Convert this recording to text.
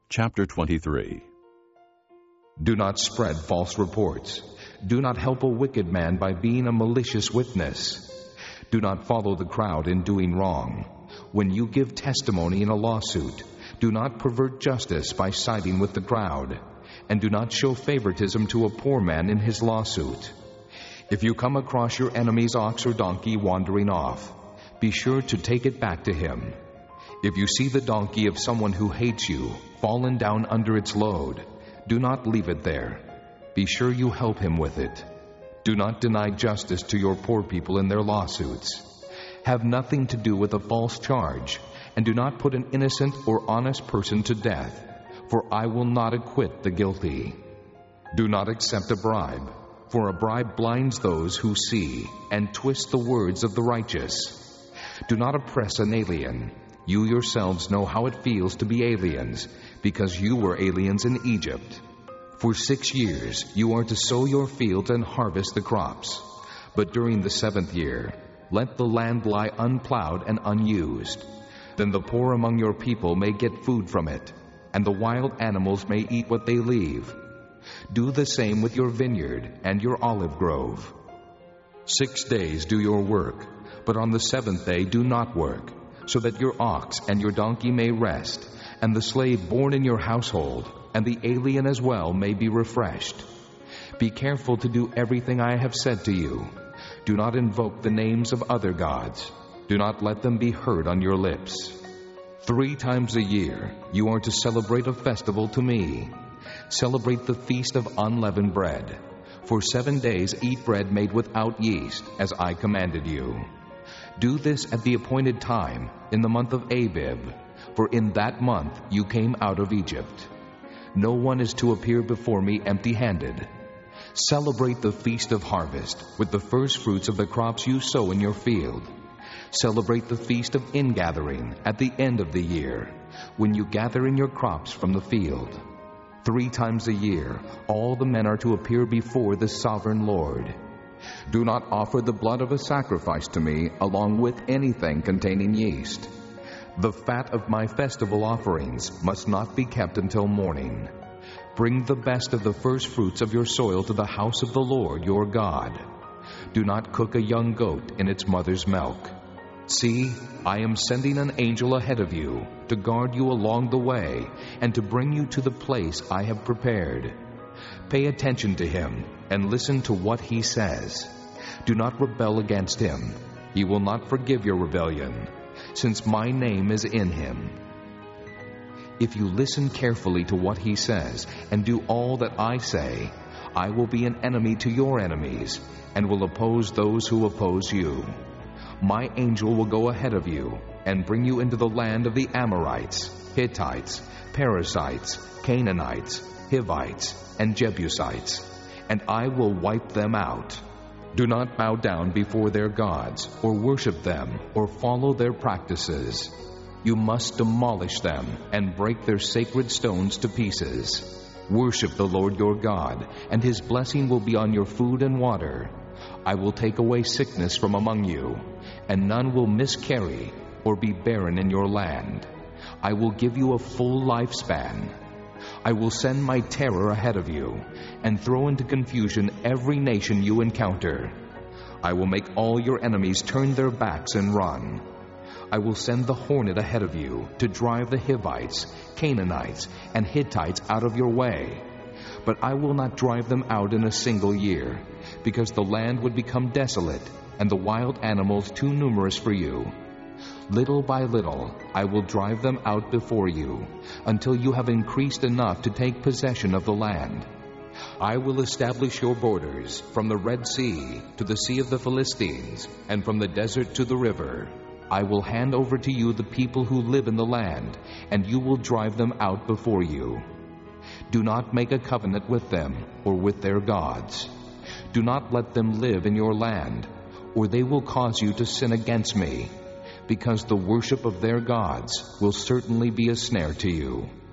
Chapter 23. Do not spread false reports. Do not help a wicked man by being a malicious witness. Do not follow the crowd in doing wrong. When you give testimony in a lawsuit, do not pervert justice by siding with the crowd, and do not show favoritism to a poor man in his lawsuit. If you come across your enemy's ox or donkey wandering off, be sure to take it back to him. If you see the donkey of someone who hates you fallen down under its load, do not leave it there. Be sure you help him with it. Do not deny justice to your poor people in their lawsuits. Have nothing to do with a false charge, and do not put an innocent or honest person to death, for I will not acquit the guilty. Do not accept a bribe, for a bribe blinds those who see and twists the words of the righteous. Do not oppress an alien. You yourselves know how it feels to be aliens, because you were aliens in Egypt. For 6 years you are to sow your fields and harvest the crops. But during the 7th year, let the land lie unplowed and unused. Then the poor among your people may get food from it, and the wild animals may eat what they leave. Do the same with your vineyard and your olive grove. 6 days do your work, but on the 7th day do not work, so that your ox and your donkey may rest, and the slave born in your household, and the alien as well, may be refreshed. Be careful to do everything I have said to you. Do not invoke the names of other gods. Do not let them be heard on your lips. 3 times a year you are to celebrate a festival to me. Celebrate the feast of unleavened bread. For 7 days eat bread made without yeast, as I commanded you. Do this at the appointed time, in the month of Abib, for in that month you came out of Egypt. No one is to appear before me empty-handed. Celebrate the feast of harvest with the first fruits of the crops you sow in your field. Celebrate the feast of ingathering at the end of the year, when you gather in your crops from the field. 3 times a year all the men are to appear before the sovereign Lord. Do not offer the blood of a sacrifice to me along with anything containing yeast. The fat of my festival offerings must not be kept until morning. Bring the best of the first fruits of your soil to the house of the Lord your God. Do not cook a young goat in its mother's milk. See, I am sending an angel ahead of you to guard you along the way and to bring you to the place I have prepared. Pay attention to him and listen to what he says. Do not rebel against him. He will not forgive your rebellion, since my name is in him. If you listen carefully to what he says and do all that I say, I will be an enemy to your enemies and will oppose those who oppose you. My angel will go ahead of you and bring you into the land of the Amorites, Hittites, Perizzites, Canaanites, Hivites, and Jebusites, and I will wipe them out. Do not bow down before their gods, or worship them, or follow their practices. You must demolish them and break their sacred stones to pieces. Worship the Lord your God, and his blessing will be on your food and water. I will take away sickness from among you, and none will miscarry or be barren in your land. I will give you a full lifespan. I will send my terror ahead of you and throw into confusion every nation you encounter. I will make all your enemies turn their backs and run. I will send the hornet ahead of you to drive the Hivites, Canaanites, and Hittites out of your way. But I will not drive them out in a single year, because the land would become desolate and the wild animals too numerous for you. Little by little, I will drive them out before you, until you have increased enough to take possession of the land. I will establish your borders from the Red Sea to the Sea of the Philistines, and from the desert to the river. I will hand over to you the people who live in the land, and you will drive them out before you. Do not make a covenant with them or with their gods. Do not let them live in your land, or they will cause you to sin against me, because the worship of their gods will certainly be a snare to you.